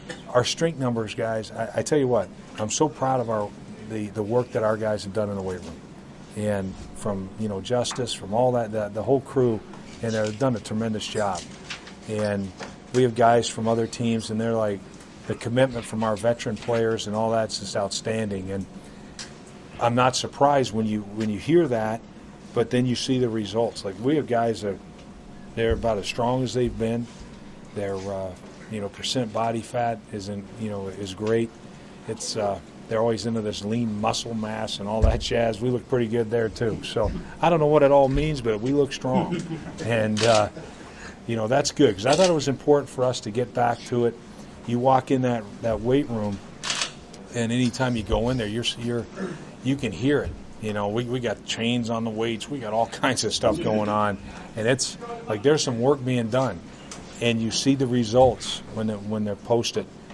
our strength numbers, guys, I tell you what, I'm so proud of the work that our guys have done in the weight room. And from, Justice, from all the whole crew, and they've done a tremendous job. And we have guys from other teams, and they're like, the commitment from our veteran players and all that's just outstanding. And I'm not surprised when you hear that, but then you see the results. Like, we have guys that they're about as strong as they've been. Their percent body fat is great. It's they're always into this lean muscle mass and all that jazz. We look pretty good there too. So I don't know what it all means, but we look strong, and that's good, because I thought it was important for us to get back to it. You walk in that weight room, and anytime you go in there, you can hear it. We got chains on the weights. We got all kinds of stuff going on, and it's like there's some work being done, and you see the results when they're posted.